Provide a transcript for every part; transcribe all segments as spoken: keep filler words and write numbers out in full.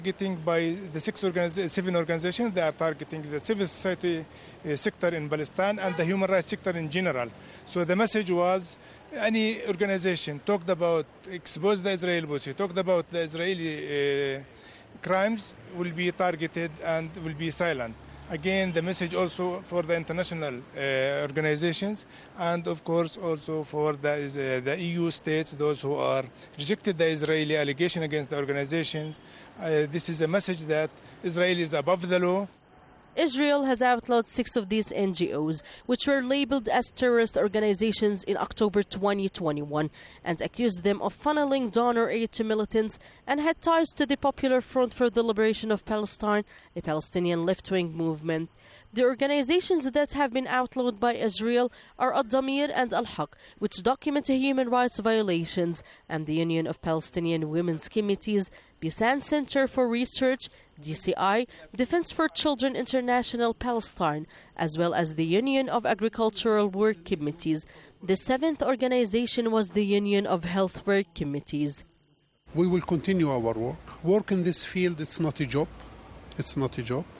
Targeting by the six organiz- seven organizations, they are targeting the civil society uh, sector in Palestine and the human rights sector in general. So the message was any organization talked about, expose the Israeli policy, talked about the Israeli uh, crimes will be targeted and will be silent. Again, the message also for the international uh, organizations and, of course, also for the, uh, the E U states, those who are rejected the Israeli allegation against the organizations. Uh, this is a message that Israel is above the law. Israel has outlawed six of these N G Os, which were labeled as terrorist organizations in October twenty twenty-one, and accused them of funneling donor aid to militants and had ties to the Popular Front for the Liberation of Palestine, a Palestinian left-wing movement. The organizations that have been outlawed by Israel are Ad-Damir and Al-Haq, which document human rights violations, and the Union of Palestinian Women's Committees, Bisan Center for Research, D C I, Defense for Children International Palestine, as well as the Union of Agricultural Work Committees. The seventh organization was the Union of Health Work Committees. We will continue our work. Work in this field, it's not a job. It's not a job.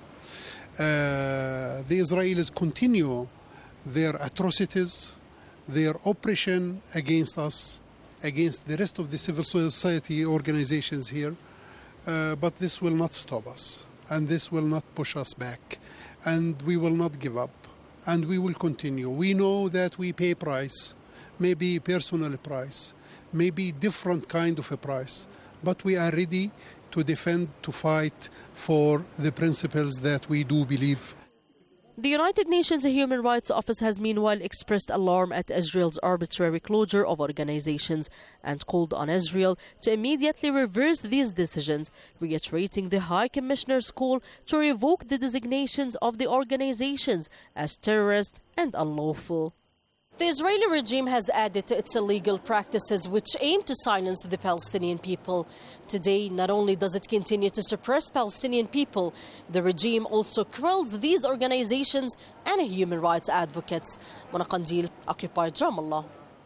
Uh, the Israelis continue their atrocities, their oppression against us, against the rest of the civil society organizations here. Uh, but this will not stop us, and this will not push us back, and we will not give up, and we will continue. We know that we pay price, maybe personal price, maybe different kind of a price, but we are ready to defend, to fight for the principles that we do believe. The United Nations Human Rights Office has meanwhile expressed alarm at Israel's arbitrary closure of organizations and called on Israel to immediately reverse these decisions, reiterating the High Commissioner's call to revoke the designations of the organizations as terrorist and unlawful. The Israeli regime has added to its illegal practices which aim to silence the Palestinian people. Today, not only does it continue to suppress Palestinian people, the regime also quells these organizations and human rights advocates. Mona Qandil, occupied Ramallah.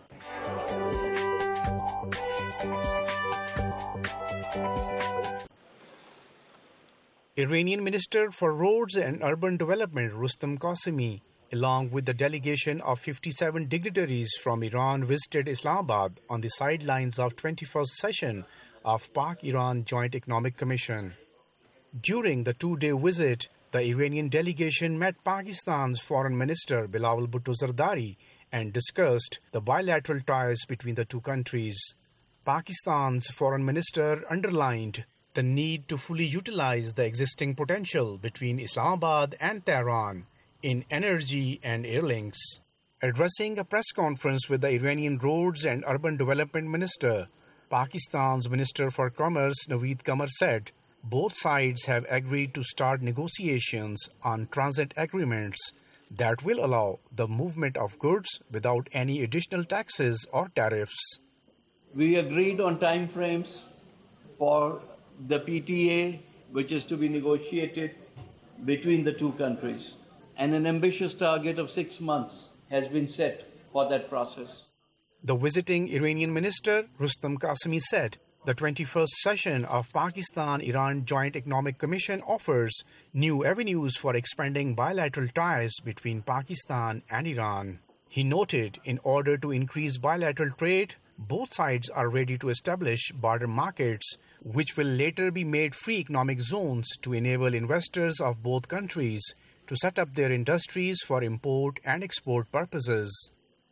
Iranian Minister for Roads and Urban Development Rustam Qasimi, along with the delegation of fifty-seven dignitaries from Iran, visited Islamabad on the sidelines of twenty-first session of Pak-Iran Joint Economic Commission. During the two-day visit, the Iranian delegation met Pakistan's Foreign Minister Bilawal Bhutto Zardari and discussed the bilateral ties between the two countries. Pakistan's Foreign Minister underlined the need to fully utilize the existing potential between Islamabad and Tehran in energy and air links. Addressing a press conference with the Iranian Roads and Urban Development Minister, Pakistan's Minister for Commerce Naveed Qamar said both sides have agreed to start negotiations on transit agreements that will allow the movement of goods without any additional taxes or tariffs. We agreed on timeframes for the P T A, which is to be negotiated between the two countries. And an ambitious target of six months has been set for that process. The visiting Iranian minister, Rustam Qasimi, said the twenty-first session of Pakistan-Iran Joint Economic Commission offers new avenues for expanding bilateral ties between Pakistan and Iran. He noted in order to increase bilateral trade, both sides are ready to establish border markets, which will later be made free economic zones to enable investors of both countries to set up their industries for import and export purposes.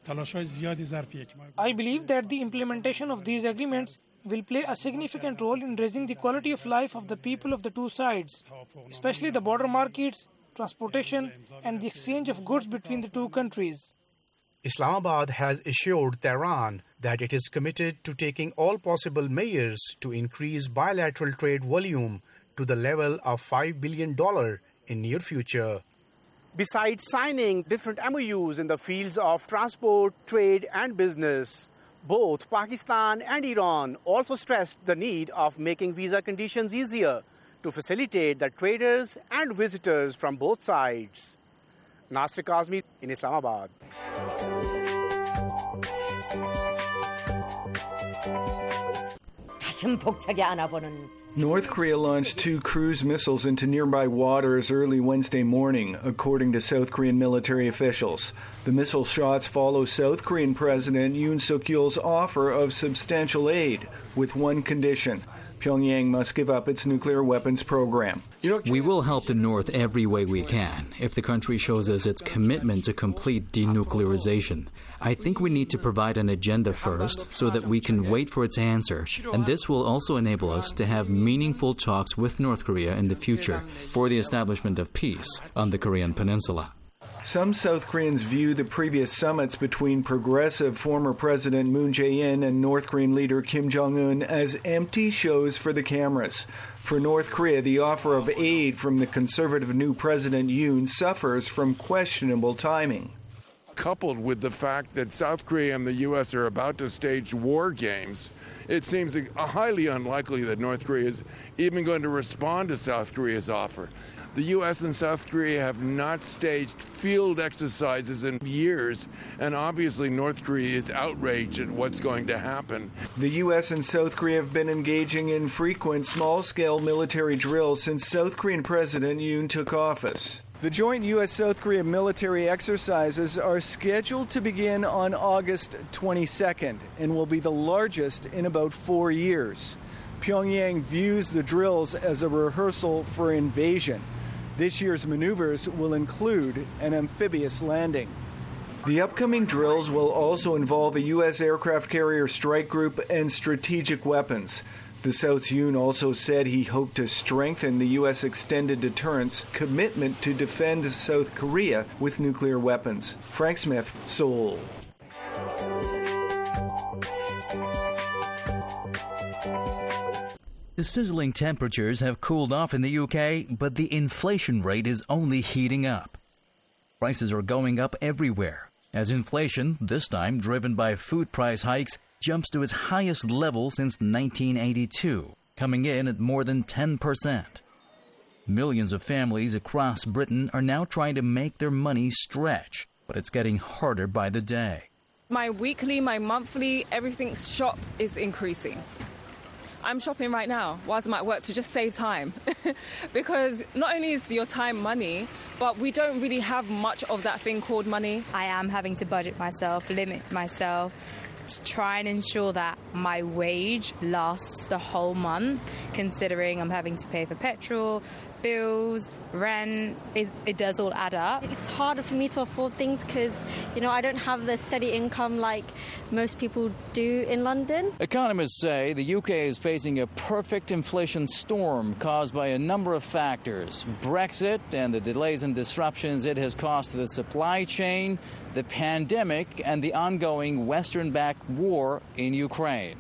I believe that the implementation of these agreements will play a significant role in raising the quality of life of the people of the two sides, especially the border markets, transportation, and the exchange of goods between the two countries. Islamabad has assured Tehran that it is committed to taking all possible measures to increase bilateral trade volume to the level of five billion dollars in near future. Besides signing different M O Us in the fields of transport, trade and business, both Pakistan and Iran also stressed the need of making visa conditions easier to facilitate the traders and visitors from both sides. Nasir Kazmi in Islamabad. 가슴 벅차게 안아보는 North Korea launched two cruise missiles into nearby waters early Wednesday morning, according to South Korean military officials. The missile shots follow South Korean President Yoon Suk-yeol's offer of substantial aid, with one condition. Pyongyang must give up its nuclear weapons program. We will help the North every way we can if the country shows us its commitment to complete denuclearization. I think we need to provide an agenda first so that we can wait for its answer, and this will also enable us to have meaningful talks with North Korea in the future for the establishment of peace on the Korean Peninsula. Some South Koreans view the previous summits between progressive former President Moon Jae-in and North Korean leader Kim Jong-un as empty shows for the cameras. For North Korea, the offer of aid from the conservative new President Yoon suffers from questionable timing. Coupled with the fact that South Korea and the U S are about to stage war games, it seems highly unlikely that North Korea is even going to respond to South Korea's offer. The U S and South Korea have not staged field exercises in years, and obviously North Korea is outraged at what's going to happen. The U S and South Korea have been engaging in frequent small-scale military drills since South Korean President Yoon took office. The joint U S South Korea military exercises are scheduled to begin on August twenty-second and will be the largest in about four years. Pyongyang views the drills as a rehearsal for invasion. This year's maneuvers will include an amphibious landing. The upcoming drills will also involve a U S aircraft carrier strike group and strategic weapons. The South's Yoon also said he hoped to strengthen the U S extended deterrence commitment to defend South Korea with nuclear weapons. Frank Smith, Seoul. The sizzling temperatures have cooled off in the U K, but the inflation rate is only heating up. Prices are going up everywhere, as inflation, this time driven by food price hikes, jumps to its highest level since nineteen eighty-two, coming in at more than ten percent. Millions of families across Britain are now trying to make their money stretch, but it's getting harder by the day. My weekly, my monthly, everything's shop is increasing. I'm shopping right now whilst I'm at work to just save time because not only is your time money, but we don't really have much of that thing called money. I am having to budget myself, limit myself, to try and ensure that my wage lasts the whole month, considering I'm having to pay for petrol, bills, rent. It, it does all add up. It's harder for me to afford things because, you know, I don't have the steady income like most people do in London. Economists say the U K is facing a perfect inflation storm caused by a number of factors. Brexit and the delays and disruptions it has caused to the supply chain, the pandemic, and the ongoing Western-backed war in Ukraine.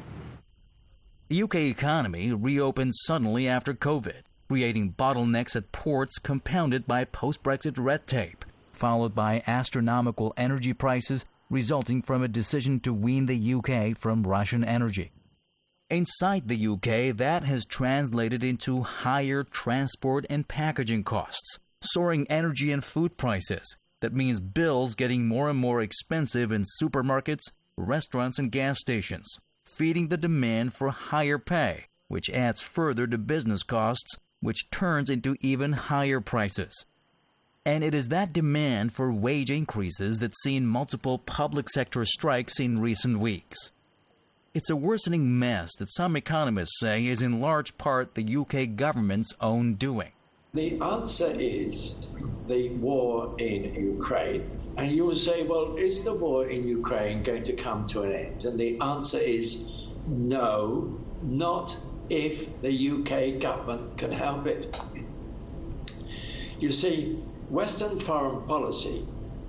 The U K economy reopened suddenly after COVID, creating bottlenecks at ports compounded by post-Brexit red tape, followed by astronomical energy prices resulting from a decision to wean the U K from Russian energy. Inside the U K, that has translated into higher transport and packaging costs, soaring energy and food prices. That means bills getting more and more expensive in supermarkets, restaurants, and gas stations, feeding the demand for higher pay, which adds further to business costs, which turns into even higher prices. And it is that demand for wage increases that's seen multiple public sector strikes in recent weeks. It's a worsening mess that some economists say is in large part the U K government's own doing. The answer is the war in Ukraine. And you will say, well, is the war in Ukraine going to come to an end? And the answer is no, not if the U K government can help it. You see, Western foreign policy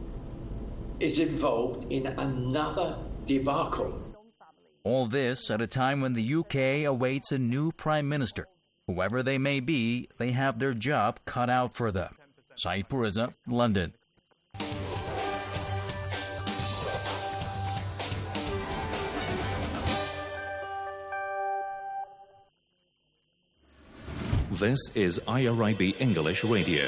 is involved in another debacle. All this at a time when the U K awaits a new prime minister. Whoever they may be, they have their job cut out for them. Saeed Puriza, London. This is I R I B English Radio.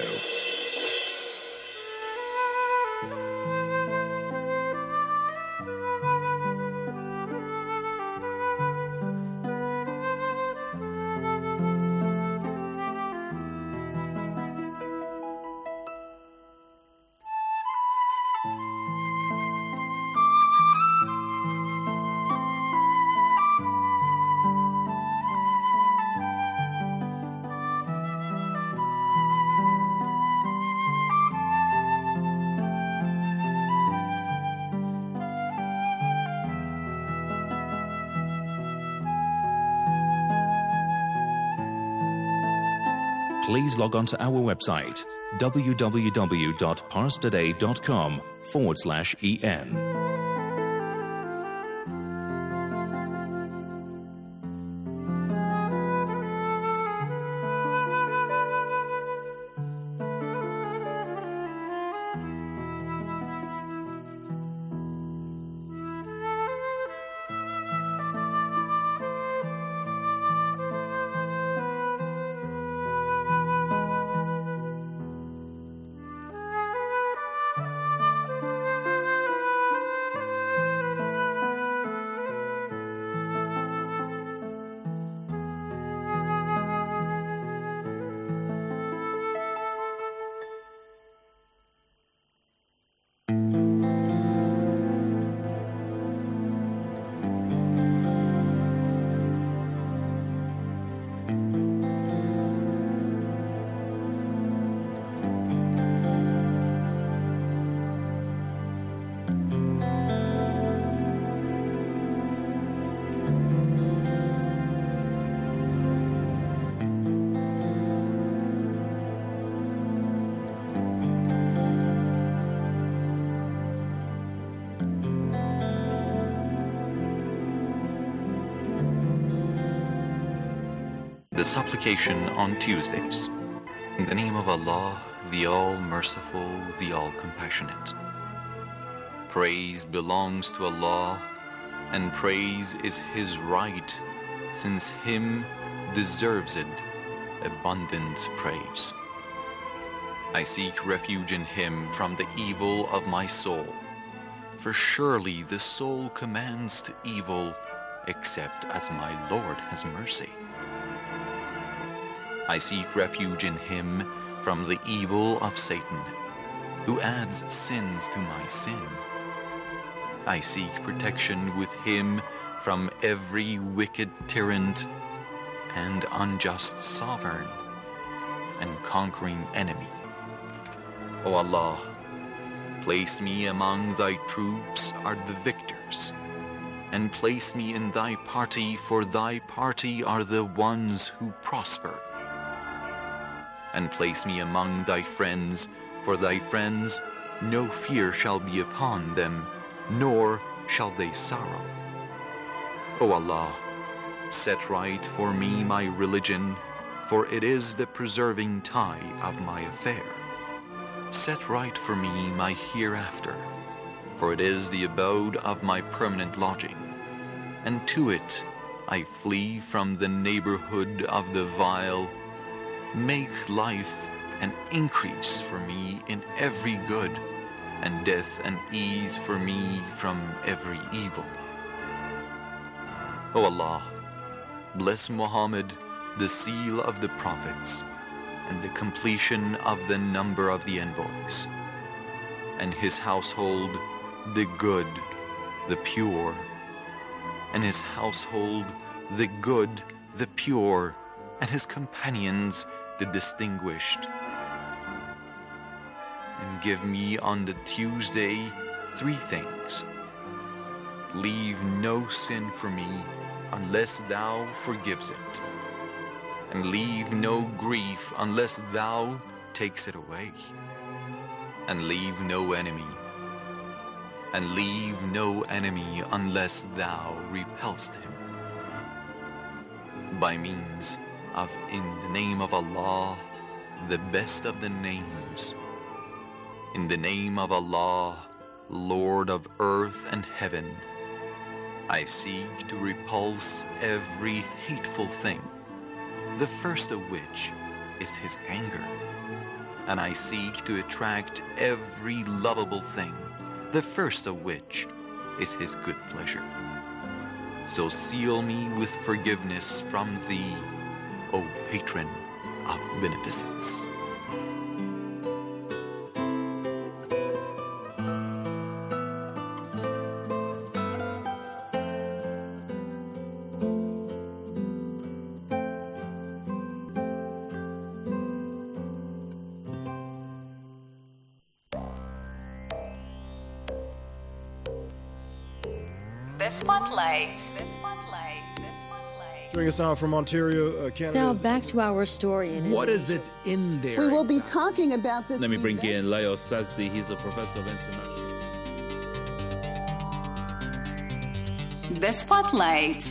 please log on to our website www.parstoday.com forward slash en. The supplication on Tuesdays. In the name of Allah, the All-Merciful, the All-Compassionate. Praise belongs to Allah, and praise is His right, since Him deserves it abundant praise. I seek refuge in Him from the evil of my soul, for surely the soul commands to evil, except as my Lord has mercy. I seek refuge in Him from the evil of Satan, who adds sins to my sin. I seek protection with Him from every wicked tyrant and unjust sovereign and conquering enemy. O Allah, place me among Thy troops are the victors, and place me in Thy party, for Thy party are the ones who prosper. And place me among Thy friends, for Thy friends no fear shall be upon them, nor shall they sorrow. O Allah, set right for me my religion, for it is the preserving tie of my affair. Set right for me my hereafter, for it is the abode of my permanent lodging, and to it I flee from the neighborhood of the vile. Make life an increase for me in every good, and death an ease for me from every evil. O Allah, bless Muhammad, the seal of the prophets, and the completion of the number of the envoys, and his household, the good, the pure, and his household, the good, the pure, and his companions, the distinguished. And give me on the Tuesday three things. Leave no sin for me unless Thou forgives it, and leave no grief unless Thou takes it away, and leave no enemy, and leave no enemy unless Thou repulsed him. By means of in the name of Allah, the best of the names. In the name of Allah, Lord of earth and heaven, I seek to repulse every hateful thing, the first of which is His anger, and I seek to attract every lovable thing, the first of which is His good pleasure. So seal me with forgiveness from Thee, O Patron of Beneficence. The Spotlight. The Spotlight. The Spotlight. Joining us now from Ontario, uh, Canada. Now back to our story. In what is it in there? We will be talking about this. Let me bring event. in Leo Sazdi. He's a professor of international. The Spotlight.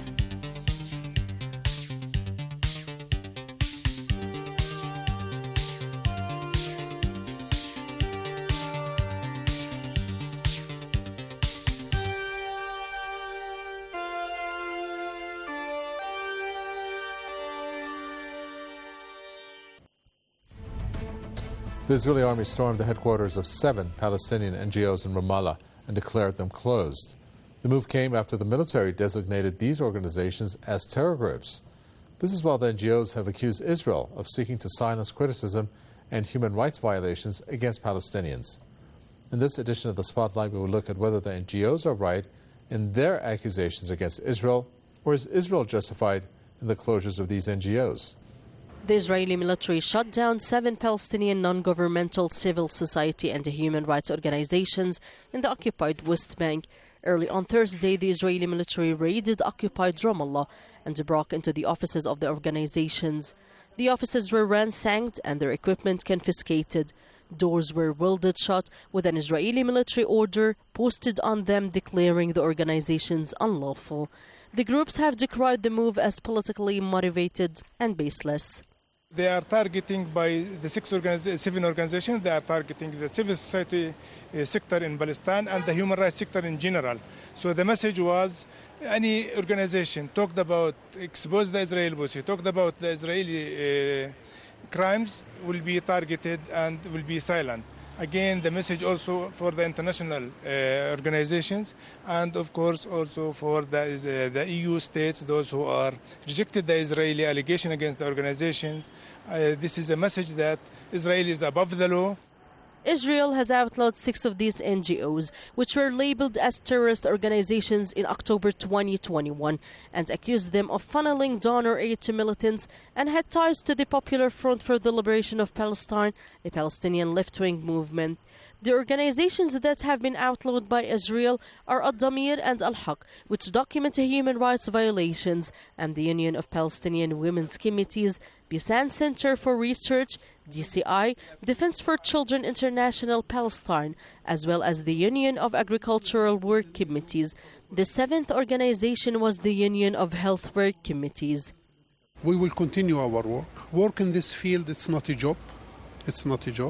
The Israeli army stormed the headquarters of seven Palestinian N G Os in Ramallah and declared them closed. The move came after the military designated these organizations as terror groups. This is while the N G Os have accused Israel of seeking to silence criticism and human rights violations against Palestinians. In this edition of the Spotlight, we will look at whether the N G Os are right in their accusations against Israel, or is Israel justified in the closures of these N G Os? The Israeli military shut down seven Palestinian non-governmental civil society and human rights organizations in the occupied West Bank. Early on Thursday, the Israeli military raided occupied Ramallah and broke into the offices of the organizations. The offices were ransacked and their equipment confiscated. Doors were welded shut with an Israeli military order posted on them declaring the organizations unlawful. The groups have decried the move as politically motivated and baseless. They are targeting by the six organiz- seven organizations. They are targeting the civil society uh, sector in Palestine and the human rights sector in general. So the message was, any organization talked about, expose the Israeli policy, talked about the Israeli uh, crimes will be targeted and will be silent. Again, the message also for the international uh, organizations and, of course, also for the, uh, the E U states, those who are rejected the Israeli allegation against the organizations. Uh, this is a message that Israel is above the law. Israel has outlawed six of these N G Os, which were labeled as terrorist organizations in October twenty twenty-one, and accused them of funneling donor aid to militants and had ties to the Popular Front for the Liberation of Palestine, a Palestinian left-wing movement. The organizations that have been outlawed by Israel are Ad-Damir and Al-Haq, which document human rights violations, and the Union of Palestinian Women's Committees, Bisan Center for Research, D C I, Defense for Children International Palestine, as well as the Union of Agricultural Work Committees. The seventh organization was the Union of Health Work Committees. We will continue our work. Work in this field, it's not a job. It's not a job.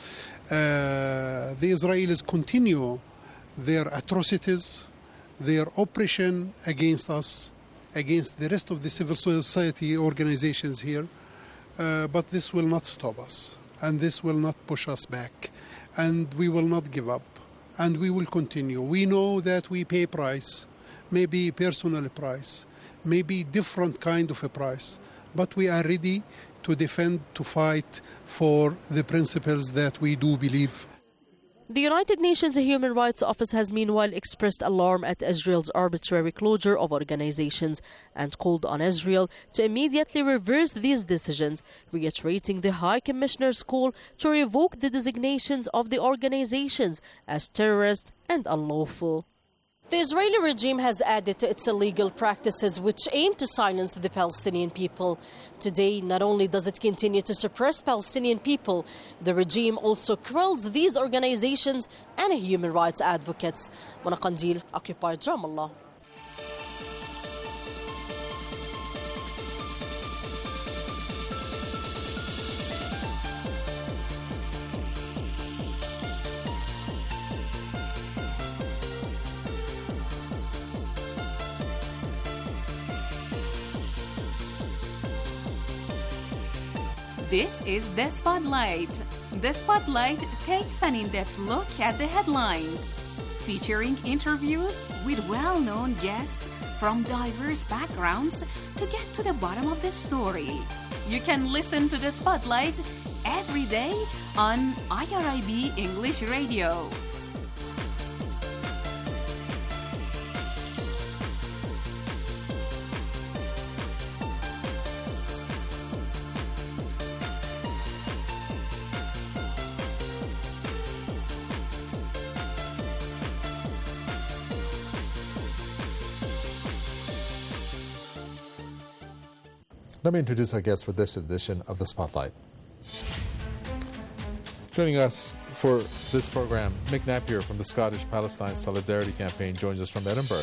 Uh, the Israelis continue their atrocities, their oppression against us, against the rest of the civil society organizations here. Uh, but this will not stop us, and this will not push us back, and we will not give up, and we will continue. We know that we pay price, maybe personal price, maybe different kind of a price, but we are ready to defend, to fight for the principles that we do believe. The United Nations Human Rights Office has meanwhile expressed alarm at Israel's arbitrary closure of organizations and called on Israel to immediately reverse these decisions, reiterating the High Commissioner's call to revoke the designations of the organizations as terrorist and unlawful. The Israeli regime has added to its illegal practices which aim to silence the Palestinian people. Today, not only does it continue to suppress Palestinian people, the regime also quells these organizations and human rights advocates. Mona Qandil, occupied Ramallah. This is The Spotlight. The Spotlight takes an in-depth look at the headlines, featuring interviews with well-known guests from diverse backgrounds to get to the bottom of the story. You can listen to The Spotlight every day on I R I B English Radio. Let me introduce our guest for this edition of The Spotlight. Joining us for this program, Mick Napier from the Scottish Palestine Solidarity Campaign joins us from Edinburgh.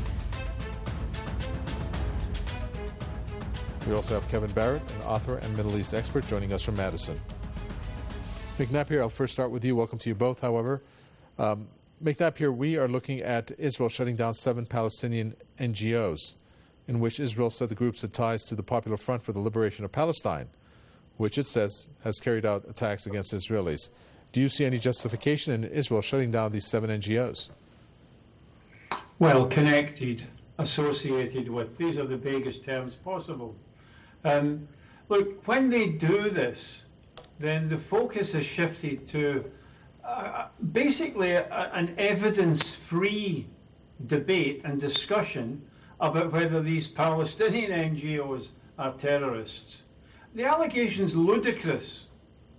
We also have Kevin Barrett, an author and Middle East expert, joining us from Madison. Mick Napier, I'll first start with you. Welcome to you both, however. Um, Mick Napier, we are looking at Israel shutting down seven Palestinian N G Os, in which Israel said the groups had ties to the Popular Front for the Liberation of Palestine, which it says has carried out attacks against Israelis. Do you see any justification in Israel shutting down these seven N G Os? Well, connected, associated with. These are the vaguest terms possible. Um, look, when they do this, then the focus is shifted to uh, basically a, an evidence-free debate and discussion about whether these Palestinian N G Os are terrorists. The allegation's ludicrous,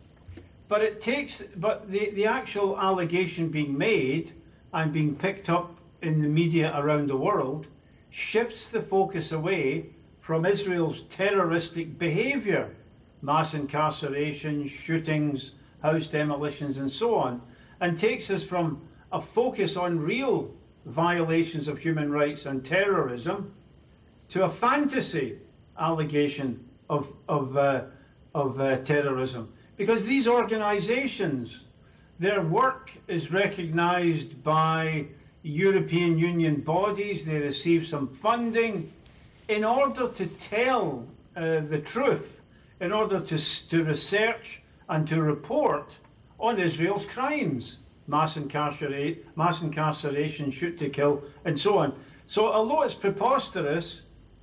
but it takes, but the, the actual allegation being made and being picked up in the media around the world shifts the focus away from Israel's terroristic behavior, mass incarceration, shootings, house demolitions, and so on, and takes us from a focus on real violations of human rights and terrorism to a fantasy allegation of, of, uh, of uh, terrorism. Because these organizations, their work is recognized by European Union bodies, they receive some funding in order to tell uh, the truth, in order to, to research and to report on Israel's crimes, mass, incarcerate, mass incarceration, shoot to kill, and so on. So although it's preposterous,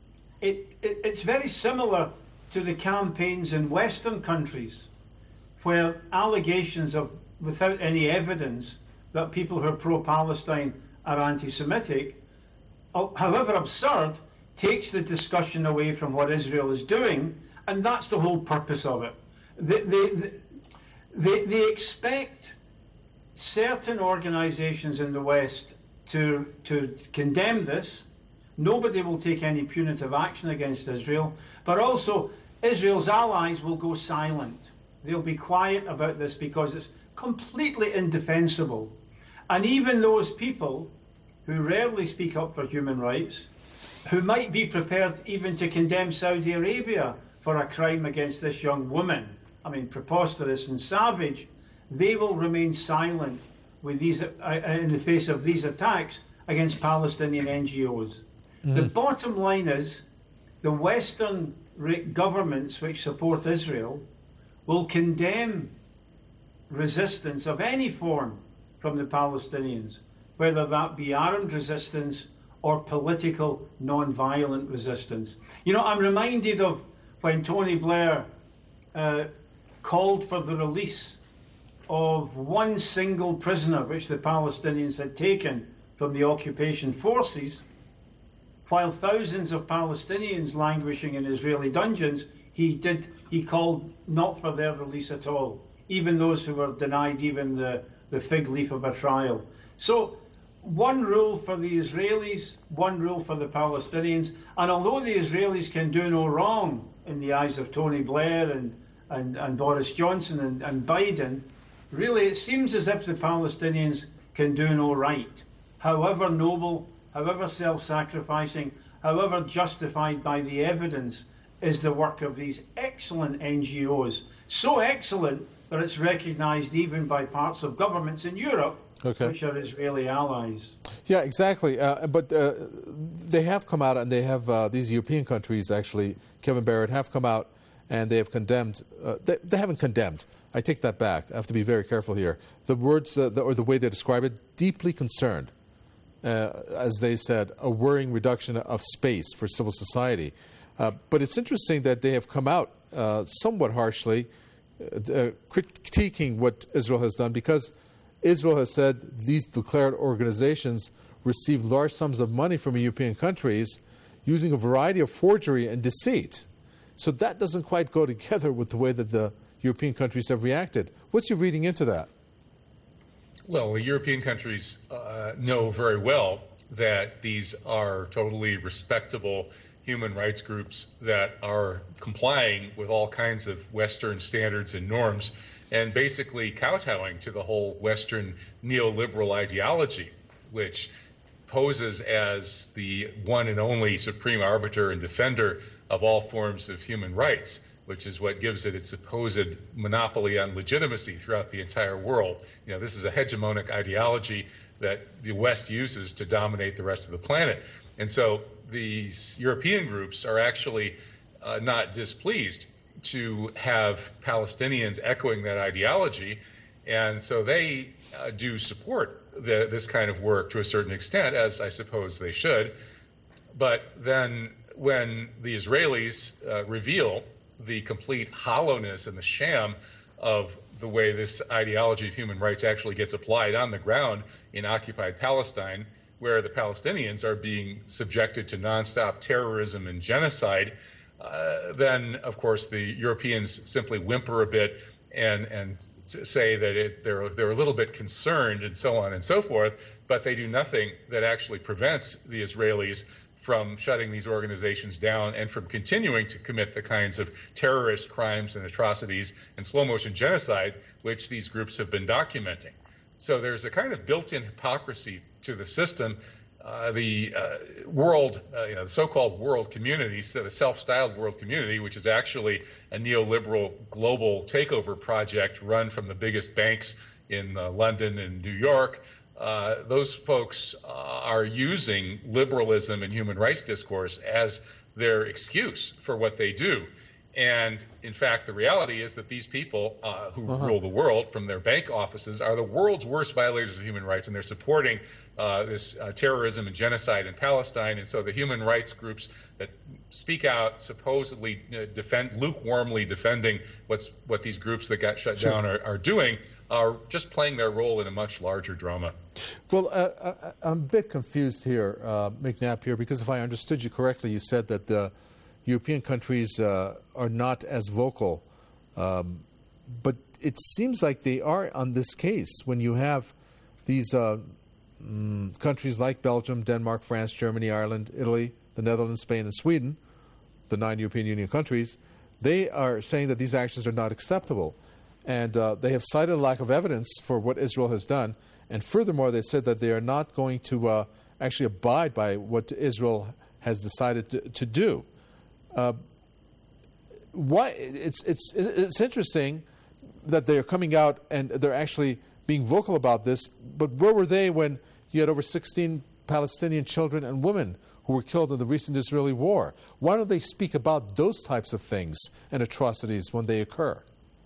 it, it, it's very similar to the campaigns in Western countries where allegations of, without any evidence, that people who are pro-Palestine are anti-Semitic, however absurd, takes the discussion away from what Israel is doing, and that's the whole purpose of it. They, they, they, they expect certain organizations in the West to, to condemn this. Nobody will take any punitive action against Israel, but also Israel's allies will go silent. They'll be quiet about this because it's completely indefensible. And even those people who rarely speak up for human rights, who might be prepared even to condemn Saudi Arabia for a crime against this young woman, I mean, preposterous and savage, they will remain silent with these, uh, in the face of these attacks against Palestinian N G Os. Mm-hmm. The bottom line is the Western governments which support Israel will condemn resistance of any form from the Palestinians, whether that be armed resistance or political non-violent resistance. You know, I'm reminded of when Tony Blair uh, called for the release of one single prisoner which the Palestinians had taken from the occupation forces, while thousands of Palestinians languishing in Israeli dungeons, he did he called not for their release at all, even those who were denied even the, the fig leaf of a trial. So one rule for the Israelis, one rule for the Palestinians, and although the Israelis can do no wrong in the eyes of Tony Blair and, and, and Boris Johnson and, and Biden, really it seems as if the Palestinians can do no right, however noble, however self-sacrificing, however justified by the evidence is the work of these excellent N G Os. So excellent that it's recognized even by parts of governments in Europe, okay, which are Israeli allies. Yeah, exactly. Uh, but uh, they have come out, and they have, uh, these European countries actually, Kevin Barrett, have come out and they have condemned, uh, they, they haven't condemned, I take that back, I have to be very careful here. The words, uh, the, or the way they describe it, deeply concerned. Uh, as they said, a worrying reduction of space for civil society. Uh, but it's interesting that they have come out uh, somewhat harshly, uh, critiquing what Israel has done, because Israel has said these declared organizations receive large sums of money from European countries using a variety of forgery and deceit. So that doesn't quite go together with the way that the European countries have reacted. What's your reading into that? Well, the European countries uh, know very well that these are totally respectable human rights groups that are complying with all kinds of Western standards and norms and basically kowtowing to the whole Western neoliberal ideology, which poses as the one and only supreme arbiter and defender of all forms of human rights, which is what gives it its supposed monopoly on legitimacy throughout the entire world. You know, this is a hegemonic ideology that the West uses to dominate the rest of the planet. And so these European groups are actually uh, not displeased to have Palestinians echoing that ideology. And so they uh, do support the, this kind of work to a certain extent, as I suppose they should. But then when the Israelis uh, reveal the complete hollowness and the sham of the way this ideology of human rights actually gets applied on the ground in occupied Palestine, where the Palestinians are being subjected to nonstop terrorism and genocide, uh, then, of course, the Europeans simply whimper a bit and, and say that it, they're, they're a little bit concerned and so on and so forth, but they do nothing that actually prevents the Israelis from shutting these organizations down and from continuing to commit the kinds of terrorist crimes and atrocities and slow-motion genocide which these groups have been documenting. So there's a kind of built-in hypocrisy to the system. Uh, the uh, world, uh, you know, the so-called world community, so the self-styled world community, which is actually a neoliberal global takeover project run from the biggest banks in uh, London and New York, uh, those folks uh, are using liberalism and human rights discourse as their excuse for what they do. And in fact, the reality is that these people uh, who uh-huh. rule the world from their bank offices are the world's worst violators of human rights, and they're supporting uh, this uh, terrorism and genocide in Palestine. And so the human rights groups that speak out, supposedly uh, defend, lukewarmly defending what's what these groups that got shut sure. down are, are doing, are just playing their role in a much larger drama. Well, uh, I'm a bit confused here, uh, McNabb here, because if I understood you correctly, you said that the European countries uh, are not as vocal, um, but it seems like they are on this case when you have these uh, mm, countries like Belgium, Denmark, France, Germany, Ireland, Italy, the Netherlands, Spain, and Sweden, the nine European Union countries. They are saying that these actions are not acceptable, and uh, they have cited a lack of evidence for what Israel has done, and furthermore, they said that they are not going to uh, actually abide by what Israel has decided to, to do. Uh, why it's it's it's interesting that they're coming out and they're actually being vocal about this. But where were they when you had over sixteen Palestinian children and women who were killed in the recent Israeli war? Why don't they speak about those types of things and atrocities when they occur?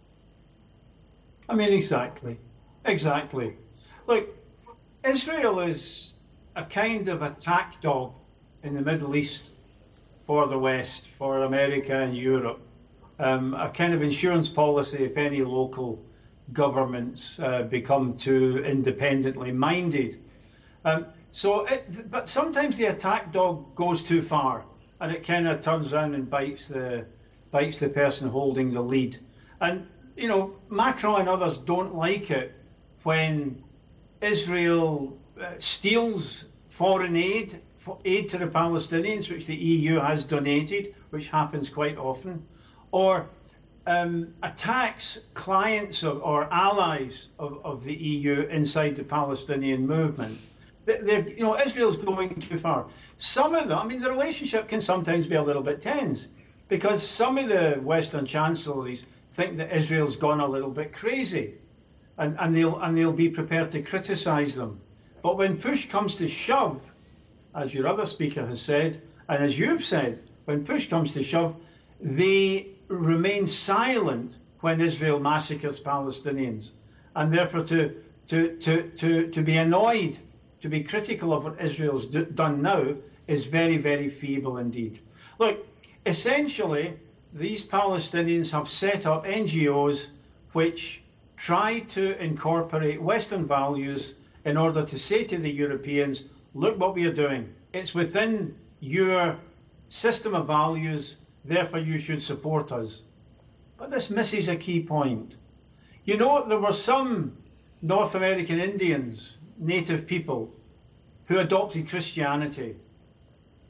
I mean, exactly, exactly. Look, Israel is a kind of attack dog in the Middle East for the West, for America and Europe, um, a kind of insurance policy if any local governments uh, become too independently minded. Um, so, it, but sometimes the attack dog goes too far, and it kind of turns around and bites the bites the person holding the lead. And you know, Macron and others don't like it when Israel uh, steals foreign aid. aid to the Palestinians, which the E U has donated, which happens quite often, or um, attacks clients of, or allies of, of the E U inside the Palestinian movement. They're, you know, Israel's going too far. Some of them, I mean, the relationship can sometimes be a little bit tense, because some of the Western chancelleries think that Israel's gone a little bit crazy, and, and they'll and they'll be prepared to criticize them. But when push comes to shove, as your other speaker has said, and as you've said, when push comes to shove, they remain silent when Israel massacres Palestinians. And therefore to, to, to, to, to be annoyed, to be critical of what Israel's do, done now is very, very feeble indeed. Look, essentially, these Palestinians have set up N G Os which try to incorporate Western values in order to say to the Europeans, look what we are doing. It's within your system of values, therefore you should support us. But this misses a key point. You know, there were some North American Indians, native people, who adopted Christianity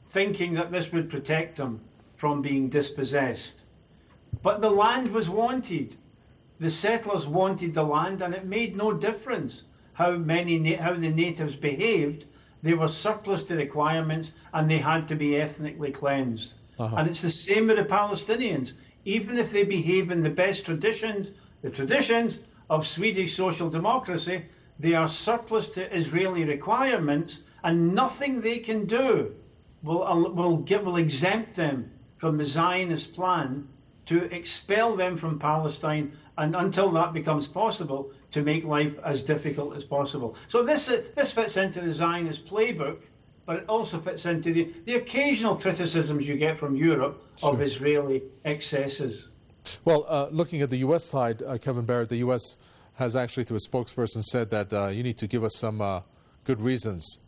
thinking that this would protect them from being dispossessed. But the land was wanted. The settlers wanted the land, and it made no difference how many how the natives behaved. They were surplus to requirements, and they had to be ethnically cleansed. Uh-huh. And it's the same with the Palestinians. Even if they behave in the best traditions, the traditions of Swedish social democracy, they are surplus to Israeli requirements, and nothing they can do will will give, will exempt them from the Zionist plan to expel them from Palestine, and until that becomes possible, to make life as difficult as possible. So this uh, this fits into the Zionist playbook, but it also fits into the, the occasional criticisms you get from Europe Sure. of Israeli excesses. Well, uh, looking at the U S side, uh, Kevin Barrett, the U S has actually, through a spokesperson, said that uh, you need to give us some uh, good reasons.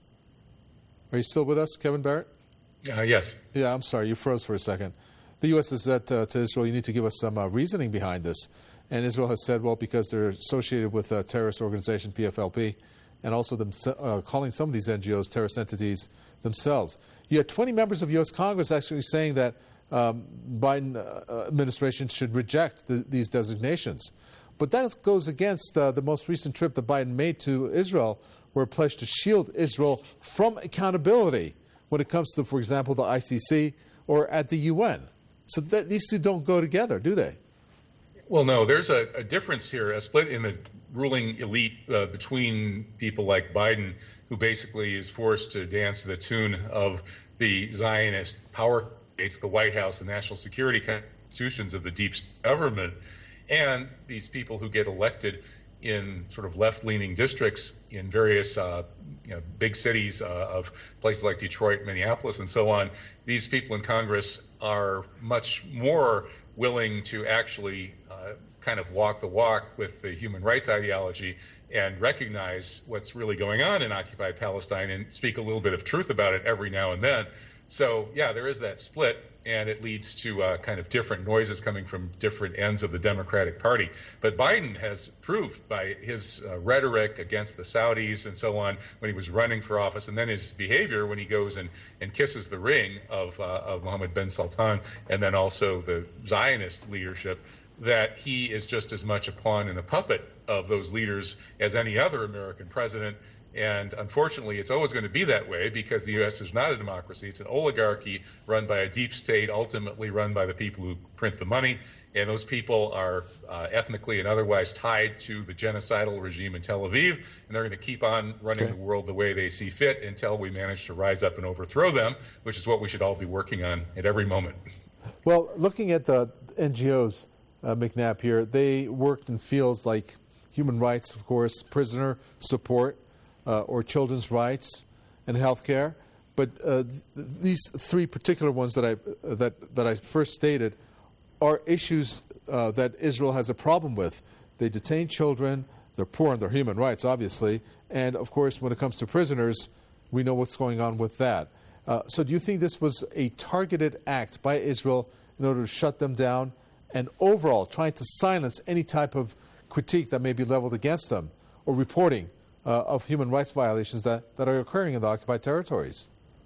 Are you still with us, Kevin Barrett? Uh, yes. Yeah, I'm sorry, you froze for a second. The U S has said uh, to Israel, you need to give us some uh, reasoning behind this. And Israel has said, well, because they're associated with a terrorist organization, P F L P, and also them, uh, calling some of these N G Os terrorist entities themselves. You had twenty members of U S Congress actually saying that um, Biden uh, administration should reject the, these designations. But that goes against uh, the most recent trip that Biden made to Israel, where it pledged to shield Israel from accountability when it comes to, for example, the I C C or at the U N. So that, these two don't go together, do they? Well, no, there's a, a difference here, a split in the ruling elite uh, between people like Biden, who basically is forced to dance to the tune of the Zionist power states, the White House, the national security constitutions of the deep state government, and these people who get elected in sort of left-leaning districts in various uh, you know, big cities uh, of places like Detroit, Minneapolis, and so on. These people in Congress are much more willing to actually uh, kind of walk the walk with the human rights ideology and recognize what's really going on in occupied Palestine and speak a little bit of truth about it every now and then. So, yeah, there is that split, and it leads to uh, kind of different noises coming from different ends of the Democratic Party. But Biden has proved by his uh, rhetoric against the Saudis and so on when he was running for office, and then his behavior when he goes and, and kisses the ring of, uh, of Mohammed bin Sultan, and then also the Zionist leadership, that he is just as much a pawn and a puppet of those leaders as any other American president. And unfortunately, it's always going to be that way because the U S is not a democracy. It's an oligarchy run by a deep state, ultimately run by the people who print the money. And those people are uh, ethnically and otherwise tied to the genocidal regime in Tel Aviv. And they're going to keep on running okay. the world the way they see fit until we manage to rise up and overthrow them, which is what we should all be working on at every moment. Well, looking at the N G Os, uh, McNabb here, they worked in fields like human rights, of course, prisoner support, Uh, or children's rights and health care. But uh, th- these three particular ones that I, uh, that, that I first stated are issues uh, that Israel has a problem with. They detain children, they're poor in their human rights, obviously, and of course when it comes to prisoners, we know what's going on with that. Uh, so do you think this was a targeted act by Israel in order to shut them down and overall trying to silence any type of critique that may be leveled against them or reporting Uh, of human rights violations that, that are occurring in the occupied territories?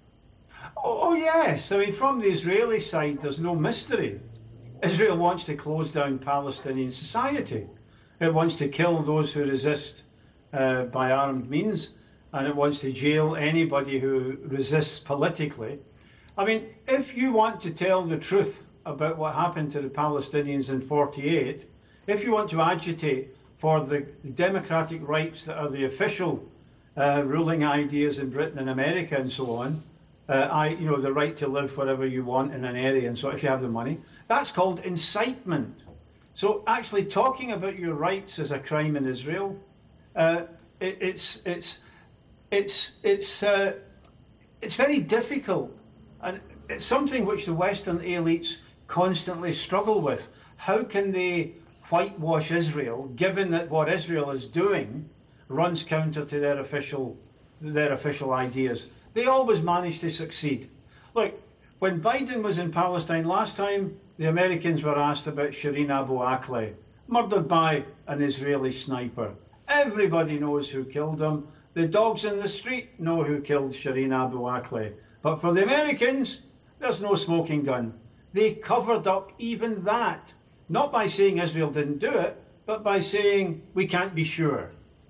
Oh, yes. I mean, from the Israeli side, there's no mystery. Israel wants to close down Palestinian society. It wants to kill those who resist uh, by armed means, and it wants to jail anybody who resists politically. I mean, if you want to tell the truth about what happened to the Palestinians in forty-eight, if you want to agitate for the democratic rights that are the official uh, ruling ideas in Britain and America and so on, uh, I, you know, the right to live wherever you want in an area, and so if you have the money, that's called incitement. So actually talking about your rights is a crime in Israel. Uh, it, it's it's it's it's uh, it's very difficult, and it's something which the Western elites constantly struggle with. How can they whitewash Israel, given that what Israel is doing runs counter to their official their official ideas? They always manage to succeed. Look, when Biden was in Palestine last time, the Americans were asked about Shireen Abu Akleh, murdered by an Israeli sniper. Everybody knows who killed him. The dogs in the street know who killed Shireen Abu Akleh. But for the Americans, there's no smoking gun. They covered up even that, not by saying Israel didn't do it, but by saying we can't be sure.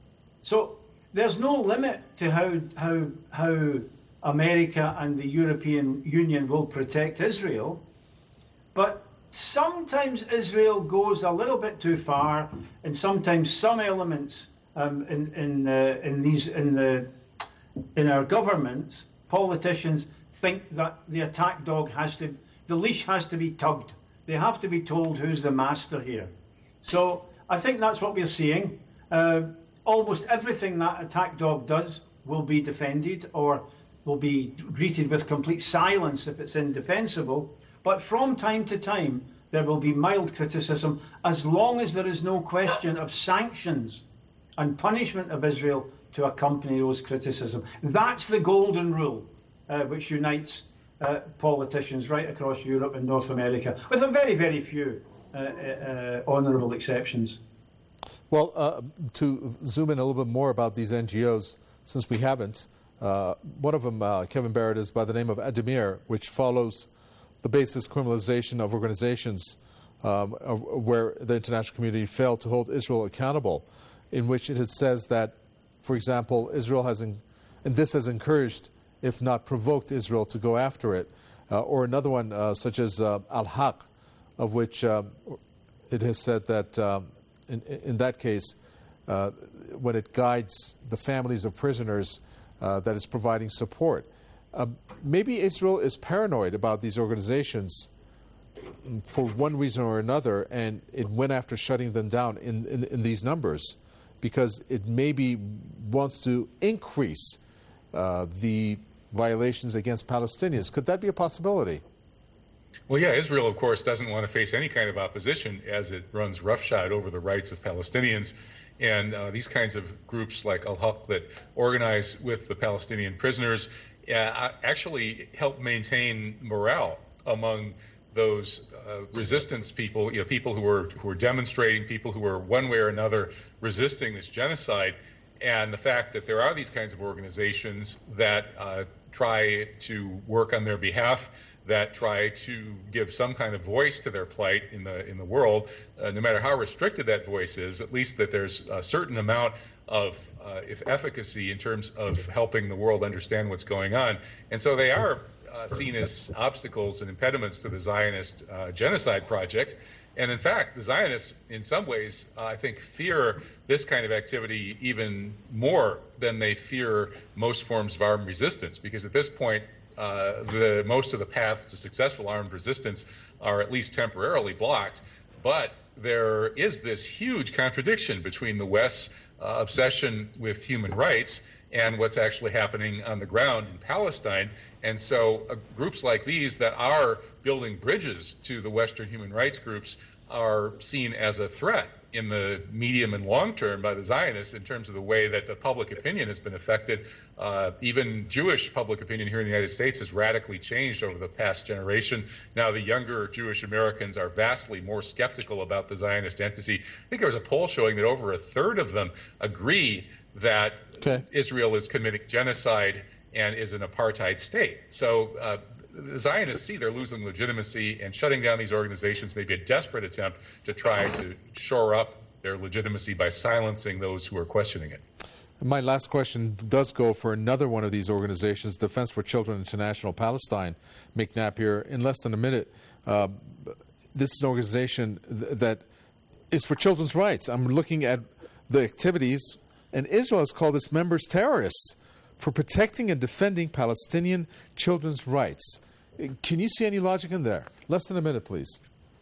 So there's no limit to how how how America and the European Union will protect Israel, but sometimes Israel goes a little bit too far, and sometimes some elements um, in in uh, in these in the in our governments, politicians think that the attack dog has to, the leash has to be tugged. They have to be told who's the master here. So I think that's what we're seeing. Uh, almost everything that attack dog does will be defended or will be greeted with complete silence if it's indefensible. But from time to time, there will be mild criticism as long as there is no question of sanctions and punishment of Israel to accompany those criticism. That's the golden rule uh, which unites uh, politicians right across Europe and North America, with a very, very few uh, uh, honourable exceptions. Well, uh, to zoom in a little bit more about these N G Os, since we haven't, uh, one of them, uh, Kevin Barrett, is by the name of Ademir, which follows the basis criminalization of organizations um, where the international community failed to hold Israel accountable, in which it says that, for example, Israel has, in, and this has encouraged, if not provoked, Israel to go after it. Uh, or another one, uh, such as uh, Al-Haq, of which uh, it has said that, um, in, in that case, uh, when it guides the families of prisoners, uh, that it's providing support. Uh, maybe Israel is paranoid about these organizations for one reason or another, and it went after shutting them down in, in, in these numbers because it maybe wants to increase uh, the violations against Palestinians. Could that be a possibility? Well, yeah, Israel, of course, doesn't want to face any kind of opposition as it runs roughshod over the rights of Palestinians. And uh, these kinds of groups like Al-Haq that organize with the Palestinian prisoners uh, actually help maintain morale among those uh, resistance people, you know, people who are who are demonstrating, people who are one way or another resisting this genocide. And the fact that there are these kinds of organizations that uh, try to work on their behalf, that try to give some kind of voice to their plight in the in the world, uh, no matter how restricted that voice is, at least that there's a certain amount of uh, if efficacy in terms of helping the world understand what's going on. And so they are uh, seen as obstacles and impediments to the Zionist uh, genocide project. And in fact, the Zionists, in some ways, uh, I think, fear this kind of activity even more than they fear most forms of armed resistance, because at this point, uh, the most of the paths to successful armed resistance are at least temporarily blocked. But there is this huge contradiction between the West's uh, obsession with human rights and what's actually happening on the ground in Palestine. And so uh, groups like these that are building bridges to the Western human rights groups are seen as a threat in the medium and long term by the Zionists in terms of the way that the public opinion has been affected. Uh, even Jewish public opinion here in the United States has radically changed over the past generation. Now the younger Jewish Americans are vastly more skeptical about the Zionist entity. I think there was a poll showing that over a third of them agree that okay. Israel is committing genocide and is an apartheid state. So uh, the Zionists see they're losing legitimacy, and shutting down these organizations may be a desperate attempt to try to shore up their legitimacy by silencing those who are questioning it. My last question does go for another one of these organizations, Defense for Children International Palestine. Mick Knapp here. In less than a minute, uh, this is an organization th- that is for children's rights. I'm looking at the activities, and Israel has called its members terrorists for protecting and defending Palestinian children's rights. Can you see any logic in there? Less than a minute, please.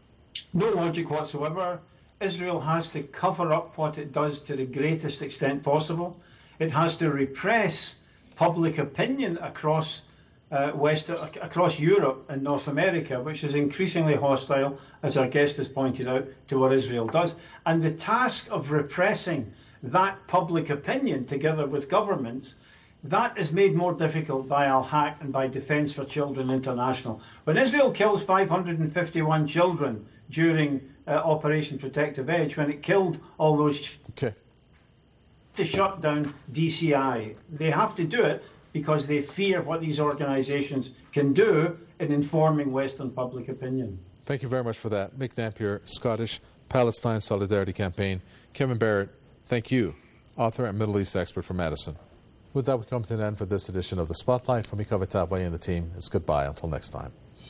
No logic whatsoever. Israel has to cover up what it does to the greatest extent possible. It has to repress public opinion across uh, West, uh, across Europe and North America, which is increasingly hostile, as our guest has pointed out, to what Israel does. And the task of repressing that public opinion together with governments, that is made more difficult by Al-Haq and by Defense for Children International. When Israel kills five hundred fifty-one children during uh, Operation Protective Edge, when it killed all those... Okay. To shut down D C I. They have to do it because they fear what these organizations can do in informing Western public opinion. Thank you very much for that. Mick Napier, Scottish Palestine Solidarity Campaign. Kevin Barrett, thank you, author and Middle East expert from Madison. With that, we come to an end for this edition of The Spotlight. From Mika Vitavai and the team, it's goodbye until next time.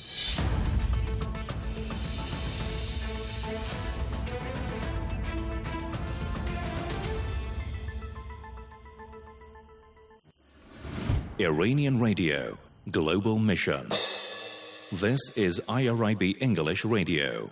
Iranian Radio, Global Mission. This is I R I B English Radio.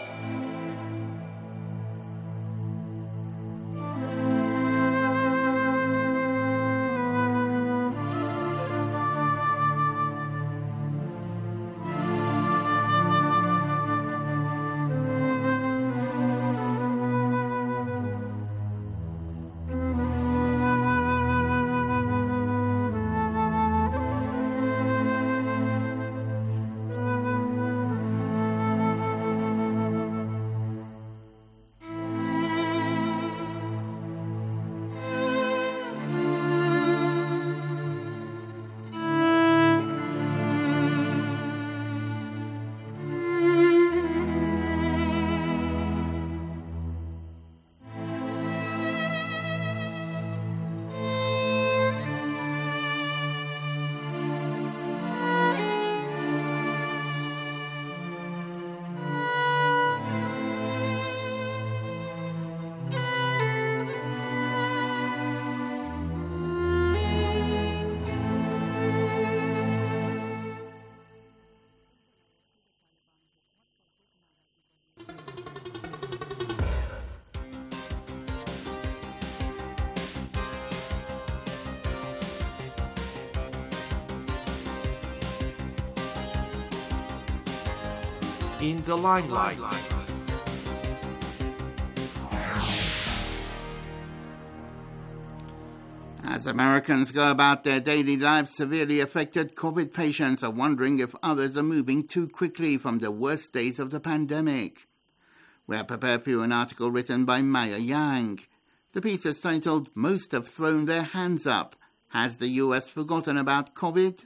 In the limelight. As Americans go about their daily lives, severely affected COVID patients are wondering if others are moving too quickly from the worst days of the pandemic. We have prepared for you an article written by Maya Yang. The piece is titled, "Most Have Thrown Their Hands Up. Has the U S forgotten about COVID?"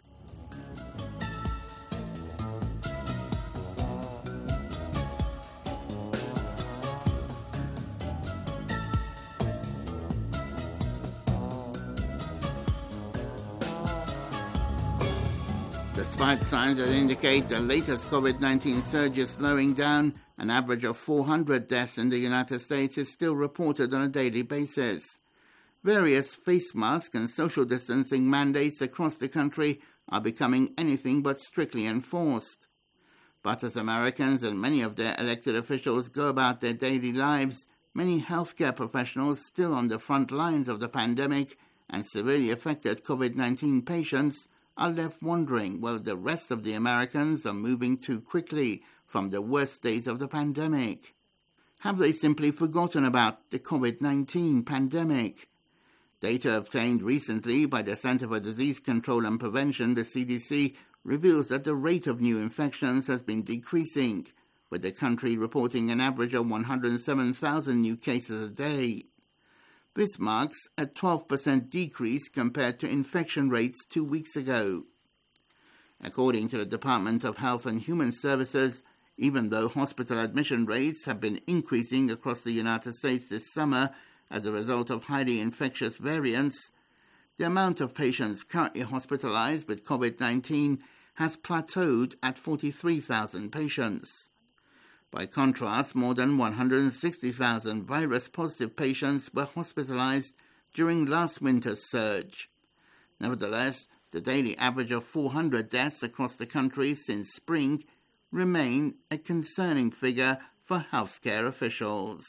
Despite signs that indicate the latest COVID nineteen surge is slowing down, an average of four hundred deaths in the United States is still reported on a daily basis. Various face mask and social distancing mandates across the country are becoming anything but strictly enforced. But as Americans and many of their elected officials go about their daily lives, many healthcare professionals still on the front lines of the pandemic and severely affected COVID nineteen patients are left wondering whether the rest of the Americans are moving too quickly from the worst days of the pandemic. Have they simply forgotten about the COVID nineteen pandemic? Data obtained recently by the Center for Disease Control and Prevention, the C D C, reveals that the rate of new infections has been decreasing, with the country reporting an average of one hundred seven thousand new cases a day. This marks a twelve percent decrease compared to infection rates two weeks ago. According to the Department of Health and Human Services, even though hospital admission rates have been increasing across the United States this summer as a result of highly infectious variants, the amount of patients currently hospitalized with COVID nineteen has plateaued at forty-three thousand patients. By contrast, more than one hundred sixty thousand virus-positive patients were hospitalized during last winter's surge. Nevertheless, the daily average of four hundred deaths across the country since spring remain a concerning figure for healthcare officials.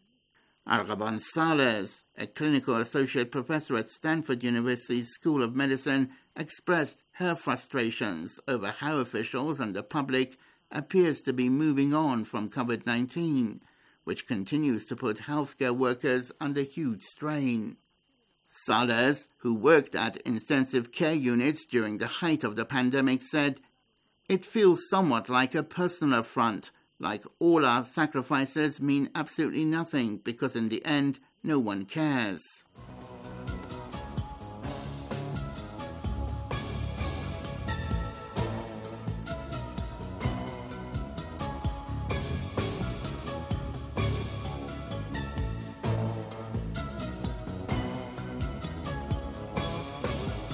Argaban Saleh, a clinical associate professor at Stanford University's School of Medicine, expressed her frustrations over how officials and the public appears to be moving on from COVID nineteen, which continues to put healthcare workers under huge strain. Saleh, who worked at intensive care units during the height of the pandemic, said, "It feels somewhat like a personal affront, like all our sacrifices mean absolutely nothing because in the end, no one cares."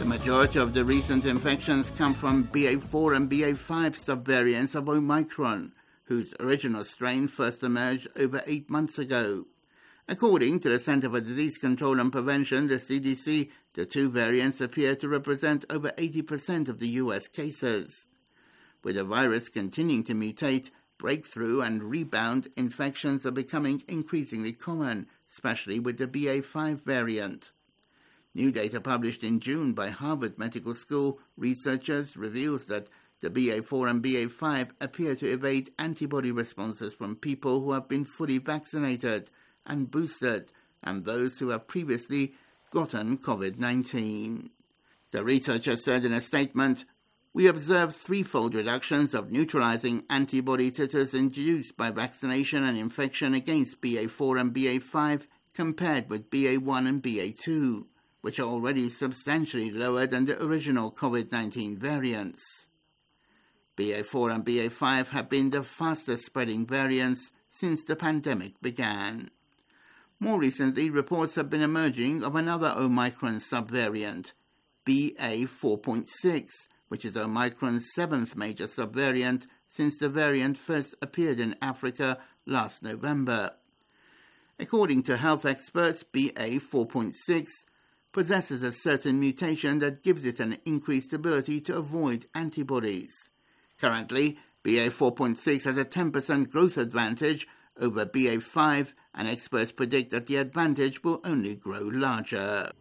majority of the recent infections come from B A four and B A five subvariants of Omicron, whose original strain first emerged over eight months ago. According to the Center for Disease Control and Prevention, the C D C, the two variants appear to represent over eighty percent of the U S cases. With the virus continuing to mutate, breakthrough and rebound infections are becoming increasingly common, especially with the B A five variant. New data published in June by Harvard Medical School researchers reveals that the B A four and B A five appear to evade antibody responses from people who have been fully vaccinated and boosted and those who have previously gotten COVID nineteen. The researchers said in a statement, "We observed threefold reductions of neutralizing antibody titers induced by vaccination and infection against B A four and B A five compared with B A one and B A two, which are already substantially lower than the original COVID nineteen variants." B A four and B A five have been the fastest spreading variants since the pandemic began. More recently, reports have been emerging of another Omicron subvariant, B A four point six, which is Omicron's seventh major subvariant since the variant first appeared in Africa last November. According to health experts, B A four point six possesses a certain mutation that gives it an increased ability to avoid antibodies. Currently, B A four point six has a ten percent growth advantage over B A five, and experts predict that the advantage will only grow larger.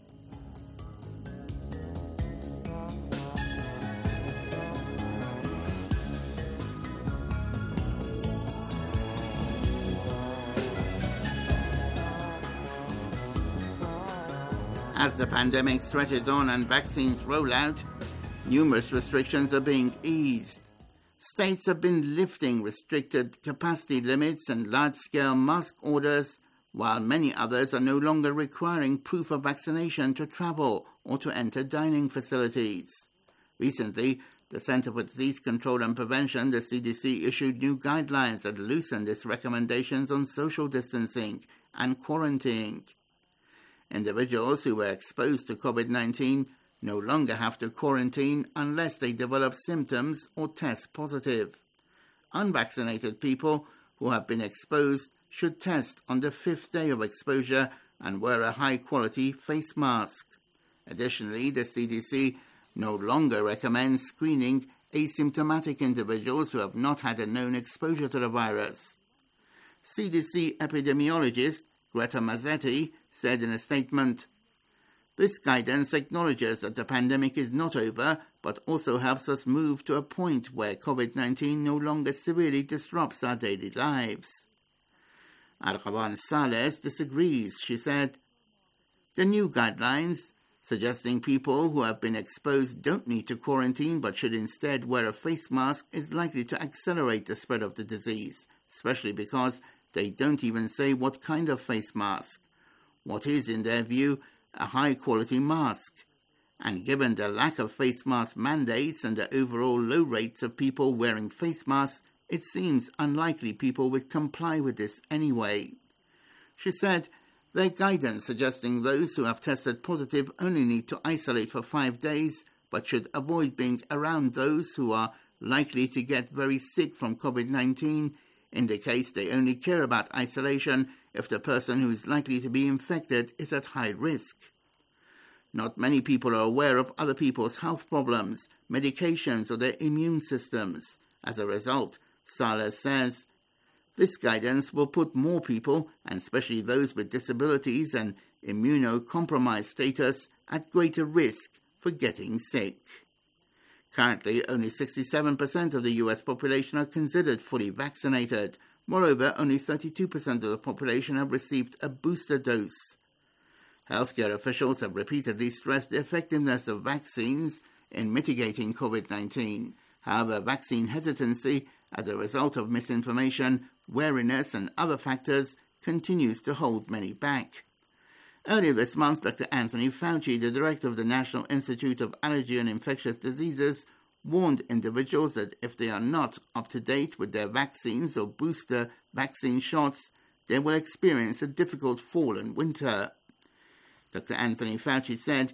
As the pandemic stretches on and vaccines roll out, numerous restrictions are being eased. States have been lifting restricted capacity limits and large-scale mask orders, while many others are no longer requiring proof of vaccination to travel or to enter dining facilities. Recently, the Center for Disease Control and Prevention, the C D C, issued new guidelines that loosened its recommendations on social distancing and quarantining. Individuals who were exposed to COVID nineteen no longer have to quarantine unless they develop symptoms or test positive. Unvaccinated people who have been exposed should test on the fifth day of exposure and wear a high-quality face mask. Additionally, the C D C no longer recommends screening asymptomatic individuals who have not had a known exposure to the virus. C D C epidemiologist Greta Mazzetti said in a statement, "This guidance acknowledges that the pandemic is not over, but also helps us move to a point where COVID nineteen no longer severely disrupts our daily lives." Arqaban Sales disagrees. She said, "The new guidelines, suggesting people who have been exposed don't need to quarantine but should instead wear a face mask, is likely to accelerate the spread of the disease, especially because they don't even say what kind of face mask. What is, in their view, a high-quality mask. And given the lack of face mask mandates and the overall low rates of people wearing face masks, it seems unlikely people would comply with this anyway." She said, "Their guidance suggesting those who have tested positive only need to isolate for five days, but should avoid being around those who are likely to get very sick from COVID nineteen, indicates they only care about isolation if the person who is likely to be infected is at high risk. Not many people are aware of other people's health problems, medications, or their immune systems. As a result," Salas says, "this guidance will put more people, and especially those with disabilities and immunocompromised status, at greater risk for getting sick." Currently, only sixty-seven percent of the U S population are considered fully vaccinated. Moreover, only thirty-two percent of the population have received a booster dose. Healthcare officials have repeatedly stressed the effectiveness of vaccines in mitigating COVID nineteen. However, vaccine hesitancy as a result of misinformation, wariness, and other factors continues to hold many back. Earlier this month, Doctor Anthony Fauci, the director of the National Institute of Allergy and Infectious Diseases, warned individuals that if they are not up to date with their vaccines or booster vaccine shots, they will experience a difficult fall and winter. Doctor Anthony Fauci said,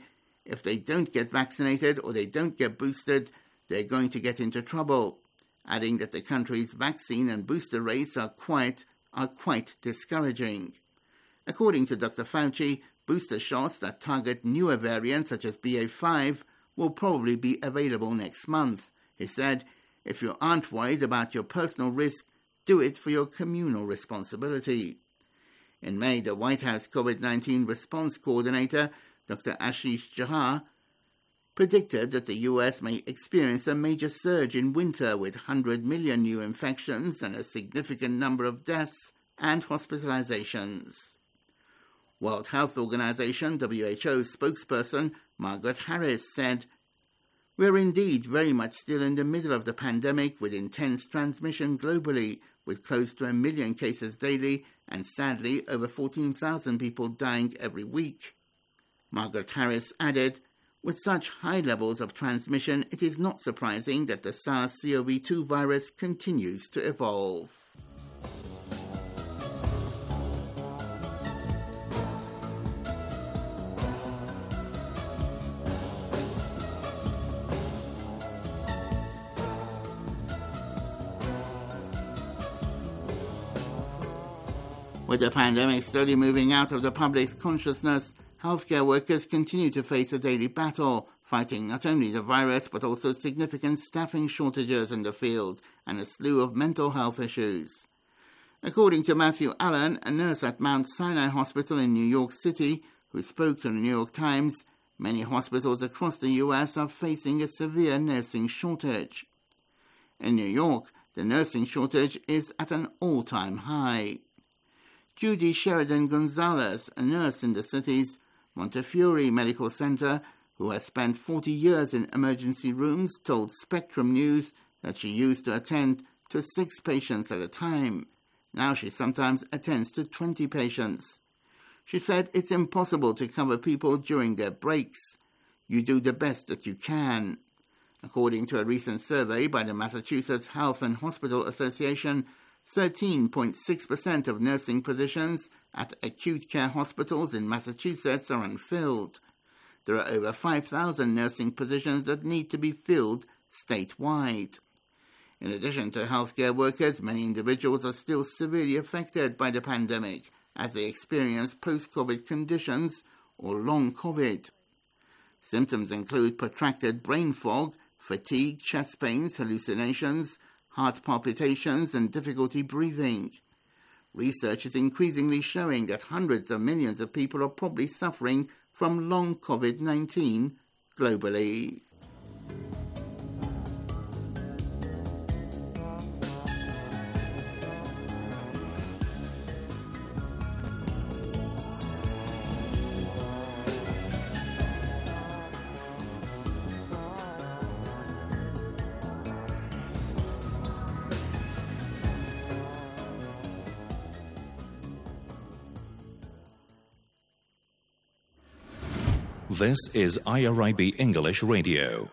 if they don't get vaccinated or they don't get boosted, they're going to get into trouble, adding that the country's vaccine and booster rates are quite, are quite discouraging. According to Doctor Fauci, booster shots that target newer variants such as B A five will probably be available next month. He said, if you aren't worried about your personal risk, do it for your communal responsibility. In May, the White House COVID nineteen response coordinator, Doctor Ashish Jha, predicted that the U S may experience a major surge in winter with one hundred million new infections and a significant number of deaths and hospitalizations. World Health Organization W H O spokesperson Margaret Harris said, "We're indeed very much still in the middle of the pandemic with intense transmission globally, with close to a million cases daily and sadly over fourteen thousand people dying every week." Margaret Harris added, "With such high levels of transmission, it is not surprising that the SARS-C o V two virus continues to evolve." With the pandemic slowly moving out of the public's consciousness, healthcare workers continue to face a daily battle, fighting not only the virus but also significant staffing shortages in the field and a slew of mental health issues. According to Matthew Allen, a nurse at Mount Sinai Hospital in New York City, who spoke to the New York Times, many hospitals across the U S are facing a severe nursing shortage. In New York, the nursing shortage is at an all-time high. Judy Sheridan Gonzalez, a nurse in the city's Montefiore Medical Center, who has spent forty years in emergency rooms, told Spectrum News that she used to attend to six patients at a time. Now she sometimes attends to twenty patients. She said it's impossible to cover people during their breaks. You do the best that you can. According to a recent survey by the Massachusetts Health and Hospital Association, thirteen point six percent of nursing positions at acute care hospitals in Massachusetts are unfilled. There are over five thousand nursing positions that need to be filled statewide. In addition to healthcare workers, many individuals are still severely affected by the pandemic as they experience post-COVID conditions or long COVID. Symptoms include protracted brain fog, fatigue, chest pains, hallucinations, heart palpitations, and difficulty breathing. Research is increasingly showing that hundreds of millions of people are probably suffering from long COVID nineteen globally. This is I R I B English Radio.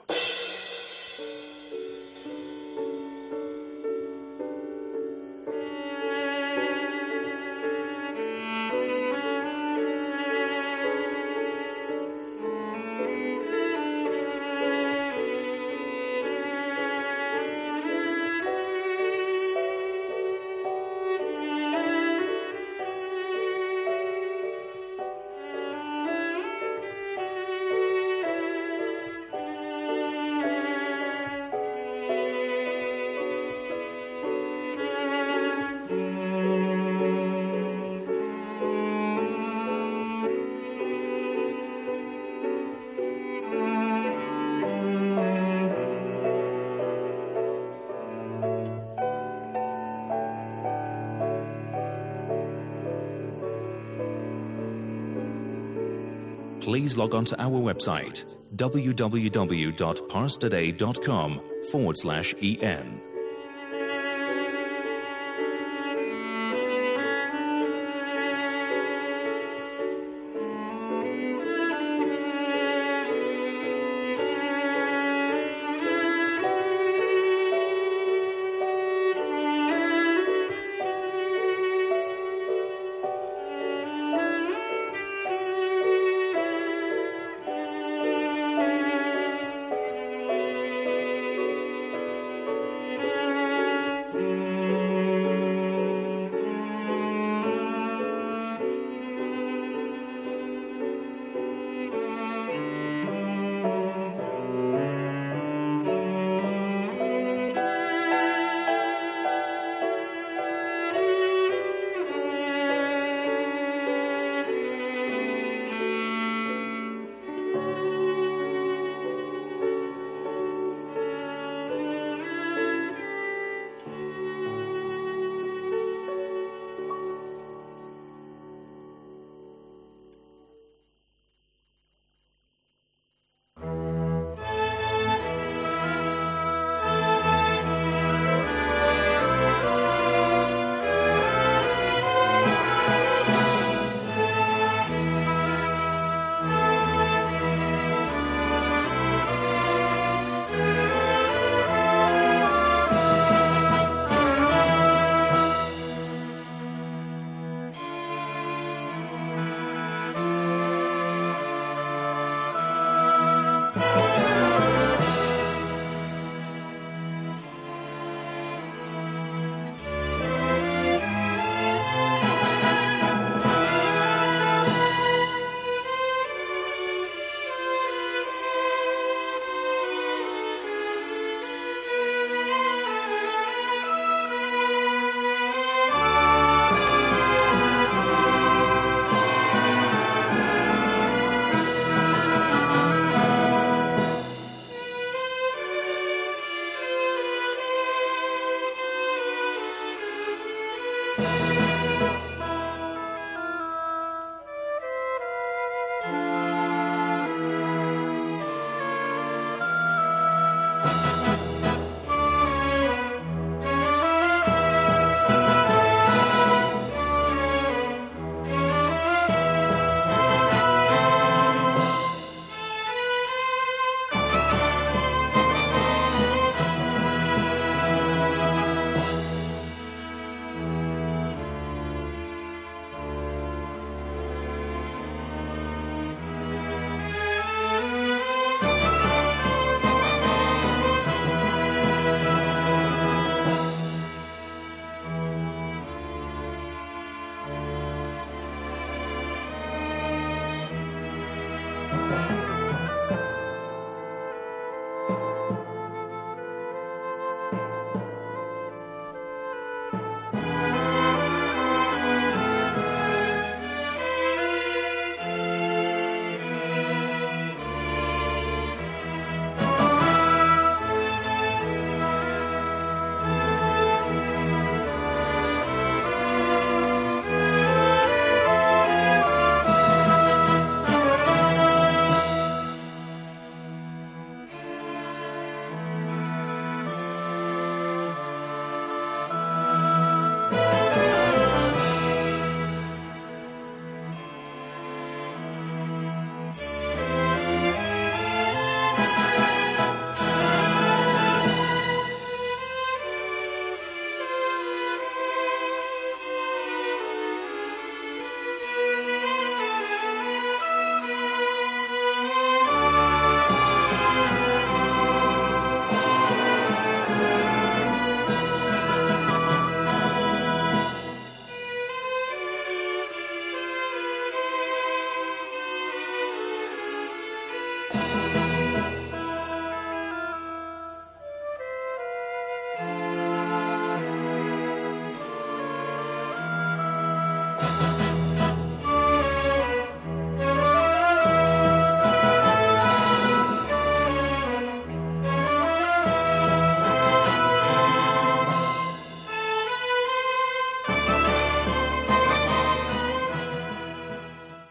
Please log on to our website, w w w dot parstoday dot com forward slash en.